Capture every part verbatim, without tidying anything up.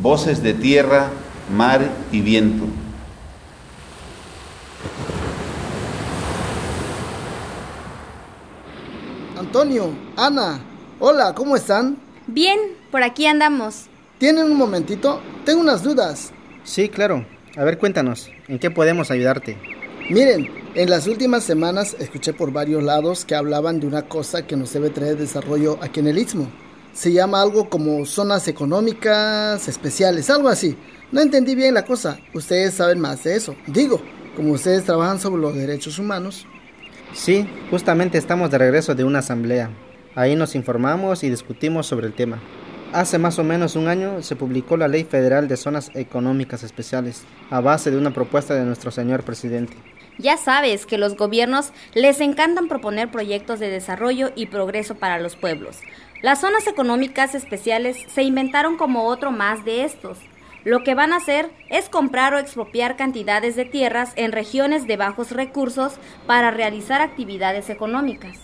voces de tierra, mar y viento. Antonio, Ana, hola, ¿cómo están? Bien, por aquí andamos. ¿Tienen un momentito? Tengo unas dudas. Sí, claro. A ver, cuéntanos, ¿en qué podemos ayudarte? Miren, en las últimas semanas escuché por varios lados que hablaban de una cosa que nos debe traer desarrollo aquí en el Istmo. Se llama algo como zonas económicas especiales, algo así. No entendí bien la cosa. Ustedes saben más de eso. Digo, como ustedes trabajan sobre los derechos humanos. Sí, justamente estamos de regreso de una asamblea. Ahí nos informamos y discutimos sobre el tema. Hace más o menos un año se publicó la Ley Federal de Zonas Económicas Especiales, a base de una propuesta de nuestro señor presidente. Ya sabes que los gobiernos les encantan proponer proyectos de desarrollo y progreso para los pueblos. Las zonas económicas especiales se inventaron como otro más de estos. Lo que van a hacer es comprar o expropiar cantidades de tierras en regiones de bajos recursos para realizar actividades económicas.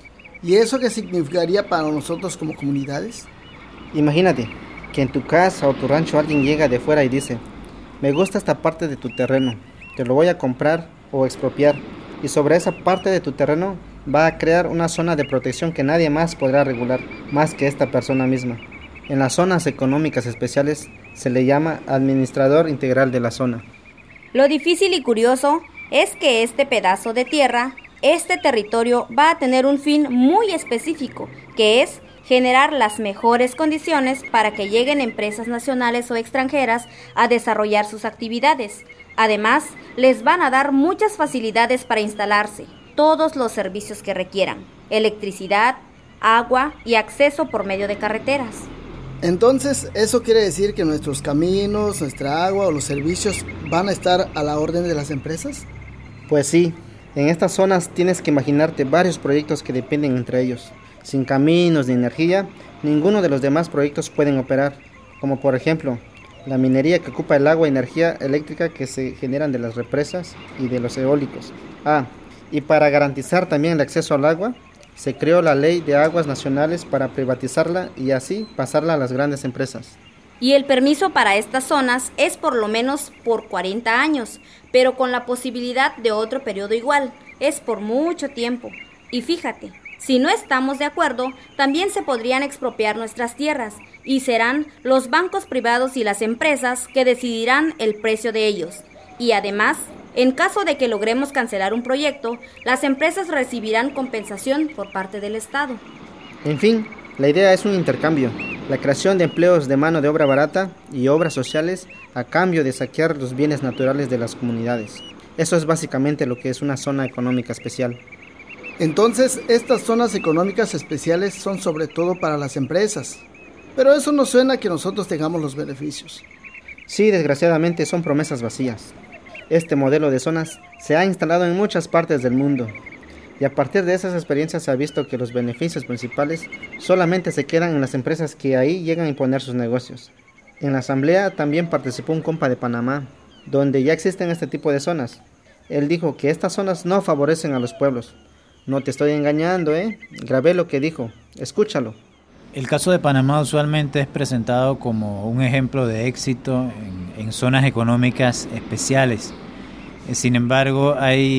¿Y eso qué significaría para nosotros como comunidades? Imagínate que en tu casa o tu rancho alguien llega de fuera y dice: me gusta esta parte de tu terreno, te lo voy a comprar o expropiar, y sobre esa parte de tu terreno va a crear una zona de protección que nadie más podrá regular, más que esta persona misma. En las zonas económicas especiales se le llama administrador integral de la zona. Lo difícil y curioso es que este pedazo de tierra, este territorio, va a tener un fin muy específico, que es generar las mejores condiciones para que lleguen empresas nacionales o extranjeras a desarrollar sus actividades. Además, les van a dar muchas facilidades para instalarse, todos los servicios que requieran, electricidad, agua y acceso por medio de carreteras. Entonces, ¿eso quiere decir que nuestros caminos, nuestra agua o los servicios van a estar a la orden de las empresas? Pues sí, en estas zonas tienes que imaginarte varios proyectos que dependen entre ellos. Sin caminos ni energía, ninguno de los demás proyectos pueden operar, como por ejemplo, la minería que ocupa el agua y energía eléctrica que se generan de las represas y de los eólicos. Ah, y para garantizar también el acceso al agua, se creó la Ley de Aguas Nacionales para privatizarla y así pasarla a las grandes empresas. Y el permiso para estas zonas es por lo menos por cuarenta años, pero con la posibilidad de otro periodo igual, es por mucho tiempo. Y fíjate, si no estamos de acuerdo, también se podrían expropiar nuestras tierras y serán los bancos privados y las empresas que decidirán el precio de ellos. Y además, en caso de que logremos cancelar un proyecto, las empresas recibirán compensación por parte del Estado. En fin, la idea es un intercambio, la creación de empleos de mano de obra barata y obras sociales a cambio de saquear los bienes naturales de las comunidades. Eso es básicamente lo que es una zona económica especial. Entonces, estas zonas económicas especiales son sobre todo para las empresas. Pero eso no suena a que nosotros tengamos los beneficios. Sí, desgraciadamente son promesas vacías. Este modelo de zonas se ha instalado en muchas partes del mundo y a partir de esas experiencias se ha visto que los beneficios principales solamente se quedan en las empresas que ahí llegan a imponer sus negocios. En la asamblea también participó un compa de Panamá, donde ya existen este tipo de zonas. Él dijo que estas zonas no favorecen a los pueblos. No te estoy engañando, ¿eh? Grabé lo que dijo. Escúchalo. El caso de Panamá usualmente es presentado como un ejemplo de éxito en, en zonas económicas especiales. Sin embargo,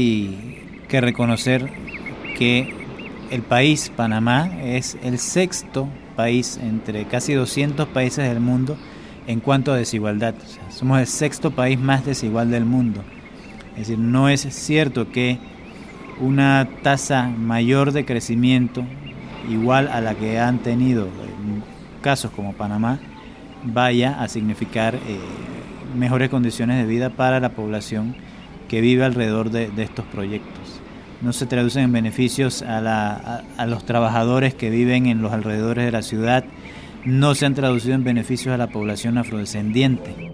hay que reconocer que el país, Panamá, es el sexto país entre casi doscientos países del mundo en cuanto a desigualdad. O sea, somos el sexto país más desigual del mundo. Es decir, no es cierto que una tasa mayor de crecimiento igual a la que han tenido en casos como Panamá vaya a significar eh, mejores condiciones de vida para la población que vive alrededor de, de estos proyectos. No se traducen en beneficios a, la, a, a los trabajadores que viven en los alrededores de la ciudad, no se han traducido en beneficios a la población afrodescendiente.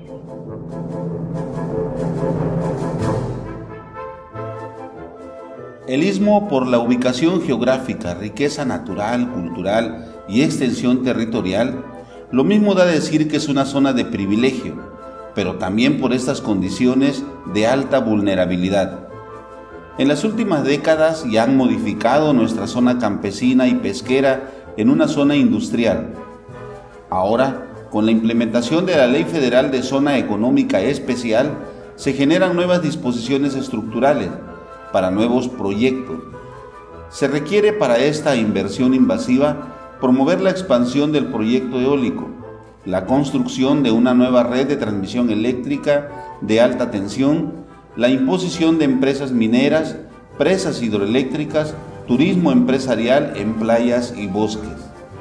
El Istmo, por la ubicación geográfica, riqueza natural, cultural y extensión territorial, lo mismo da a decir que es una zona de privilegio, pero también por estas condiciones de alta vulnerabilidad. En las últimas décadas ya han modificado nuestra zona campesina y pesquera en una zona industrial. Ahora Con la implementación de la Ley Federal de Zona Económica Especial, se generan nuevas disposiciones estructurales para nuevos proyectos. Se requiere para esta inversión invasiva promover la expansión del proyecto eólico, la construcción de una nueva red de transmisión eléctrica de alta tensión, la imposición de empresas mineras, presas hidroeléctricas, turismo empresarial en playas y bosques.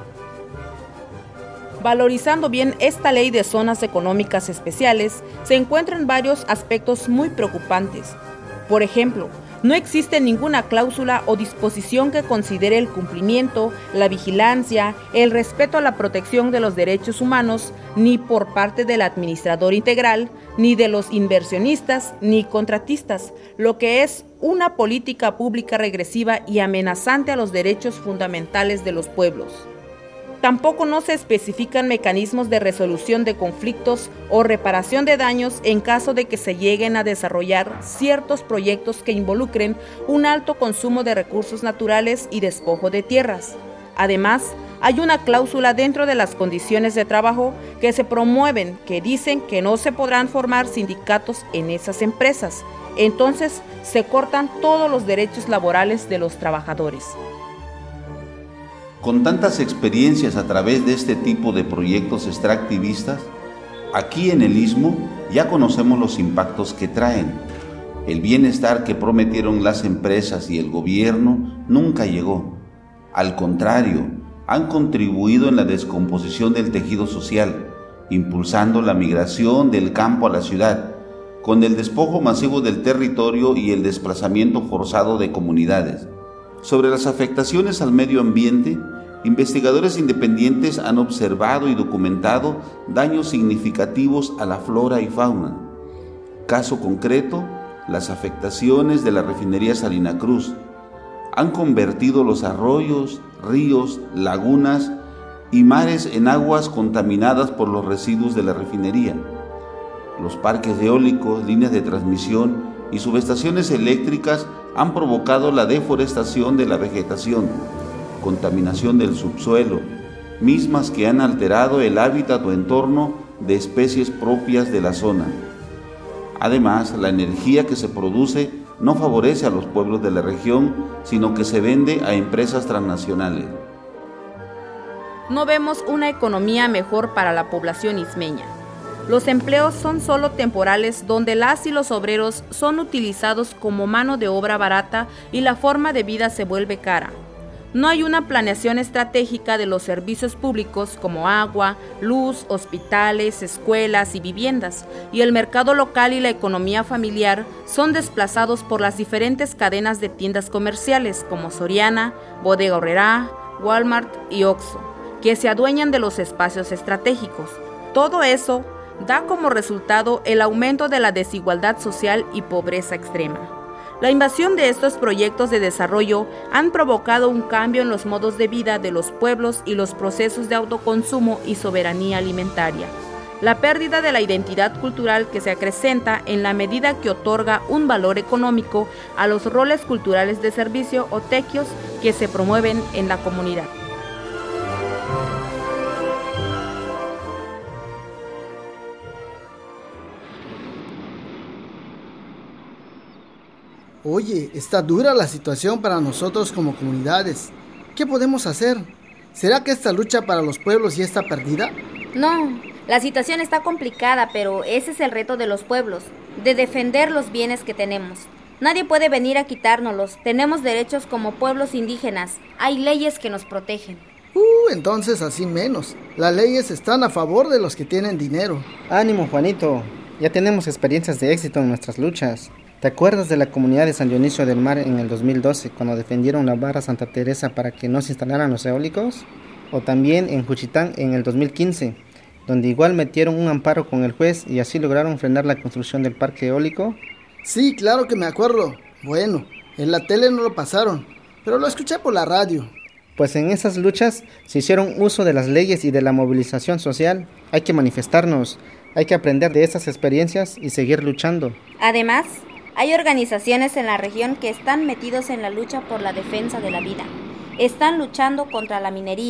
Valorizando bien esta ley de zonas económicas especiales, se encuentran varios aspectos muy preocupantes. Por ejemplo, no existe ninguna cláusula o disposición que considere el cumplimiento, la vigilancia, el respeto a la protección de los derechos humanos, ni por parte del administrador integral, ni de los inversionistas, ni contratistas, lo que es una política pública regresiva y amenazante a los derechos fundamentales de los pueblos. Tampoco no se especifican mecanismos de resolución de conflictos o reparación de daños en caso de que se lleguen a desarrollar ciertos proyectos que involucren un alto consumo de recursos naturales y despojo de tierras. Además, hay una cláusula dentro de las condiciones de trabajo que se promueven que dicen que no se podrán formar sindicatos en esas empresas. Entonces, se cortan todos los derechos laborales de los trabajadores. Con tantas experiencias a través de este tipo de proyectos extractivistas, aquí en el Istmo ya conocemos los impactos que traen. El bienestar que prometieron las empresas y el gobierno nunca llegó. Al contrario, han contribuido en la descomposición del tejido social, impulsando la migración del campo a la ciudad, con el despojo masivo del territorio y el desplazamiento forzado de comunidades. Sobre las afectaciones al medio ambiente, investigadores independientes han observado y documentado daños significativos a la flora y fauna. Caso concreto, las afectaciones de la refinería Salina Cruz han convertido los arroyos, ríos, lagunas y mares en aguas contaminadas por los residuos de la refinería. Los parques eólicos, líneas de transmisión y subestaciones eléctricas han provocado la deforestación de la vegetación, contaminación del subsuelo, mismas que han alterado el hábitat o entorno de especies propias de la zona. Además, la energía que se produce no favorece a los pueblos de la región, sino que se vende a empresas transnacionales. No vemos una economía mejor para la población ismeña. Los empleos son solo temporales, donde las y los obreros son utilizados como mano de obra barata y la forma de vida se vuelve cara. No hay una planeación estratégica de los servicios públicos como agua, luz, hospitales, escuelas y viviendas, y el mercado local y la economía familiar son desplazados por las diferentes cadenas de tiendas comerciales como Soriana, Bodega Aurrerá, Walmart y Oxxo, que se adueñan de los espacios estratégicos. Todo eso da como resultado el aumento de la desigualdad social y pobreza extrema. La invasión de estos proyectos de desarrollo han provocado un cambio en los modos de vida de los pueblos y los procesos de autoconsumo y soberanía alimentaria. La pérdida de la identidad cultural que se acrecenta en la medida que otorga un valor económico a los roles culturales de servicio o tequios que se promueven en la comunidad. Oye, está dura la situación para nosotros como comunidades. ¿Qué podemos hacer? ¿Será que esta lucha para los pueblos ya está perdida? No, la situación está complicada, pero ese es el reto de los pueblos, de defender los bienes que tenemos. Nadie puede venir a quitárnoslos. Tenemos derechos como pueblos indígenas. Hay leyes que nos protegen. Uh, entonces así menos. Las leyes están a favor de los que tienen dinero. Ánimo, Juanito. Ya tenemos experiencias de éxito en nuestras luchas. ¿Te acuerdas de la comunidad de San Dionisio del Mar en el dos mil doce, cuando defendieron la barra Santa Teresa para que no se instalaran los eólicos? O también en Juchitán en el dos mil quince, donde igual metieron un amparo con el juez y así lograron frenar la construcción del parque eólico. Sí, claro que me acuerdo. Bueno, en la tele no lo pasaron, pero lo escuché por la radio. Pues en esas luchas se hicieron uso de las leyes y de la movilización social. Hay que manifestarnos, hay que aprender de esas experiencias y seguir luchando. Además, hay organizaciones en la región que están metidos en la lucha por la defensa de la vida. Están luchando contra la minería,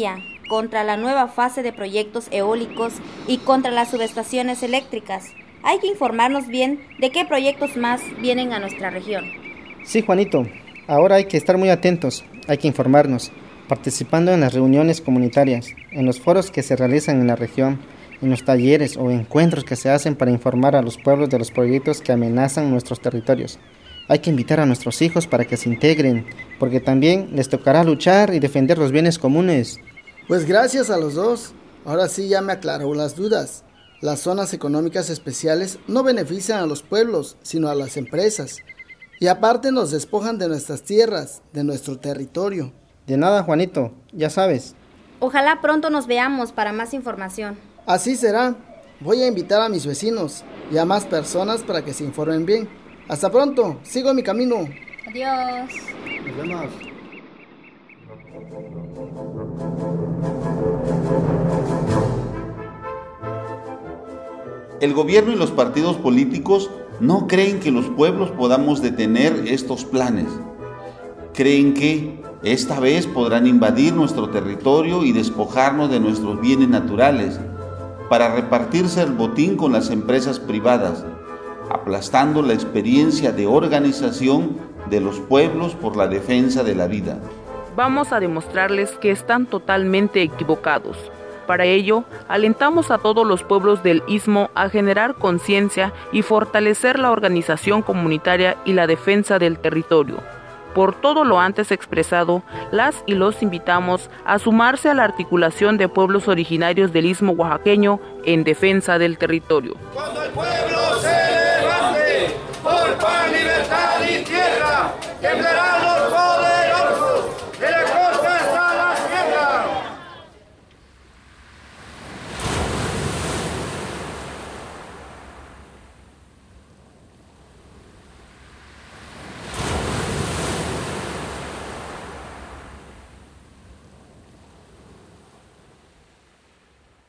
contra la nueva fase de proyectos eólicos y contra las subestaciones eléctricas. Hay que informarnos bien de qué proyectos más vienen a nuestra región. Sí, Juanito, ahora hay que estar muy atentos, hay que informarnos, participando en las reuniones comunitarias, en los foros que se realizan en la región, en los talleres o encuentros que se hacen para informar a los pueblos de los proyectos que amenazan nuestros territorios. Hay que invitar a nuestros hijos para que se integren, porque también les tocará luchar y defender los bienes comunes. Pues gracias a los dos. Ahora sí ya me aclaró las dudas. Las zonas económicas especiales no benefician a los pueblos, sino a las empresas. Y aparte nos despojan de nuestras tierras, de nuestro territorio. De nada, Juanito, ya sabes. Ojalá pronto nos veamos para más información. Así será. Voy a invitar a mis vecinos y a más personas para que se informen bien. Hasta pronto, sigo mi camino. Adiós. Nos vemos. El gobierno y los partidos políticos no creen que los pueblos podamos detener estos planes. Creen que esta vez podrán invadir nuestro territorio y despojarnos de nuestros bienes naturales para repartirse el botín con las empresas privadas, aplastando la experiencia de organización de los pueblos por la defensa de la vida. Vamos a demostrarles que están totalmente equivocados. Para ello, alentamos a todos los pueblos del Istmo a generar conciencia y fortalecer la organización comunitaria y la defensa del territorio. Por todo lo antes expresado, las y los invitamos a sumarse a la articulación de pueblos originarios del Istmo oaxaqueño en defensa del territorio. Cuando el pueblo se levante por paz, libertad y tierra, temblará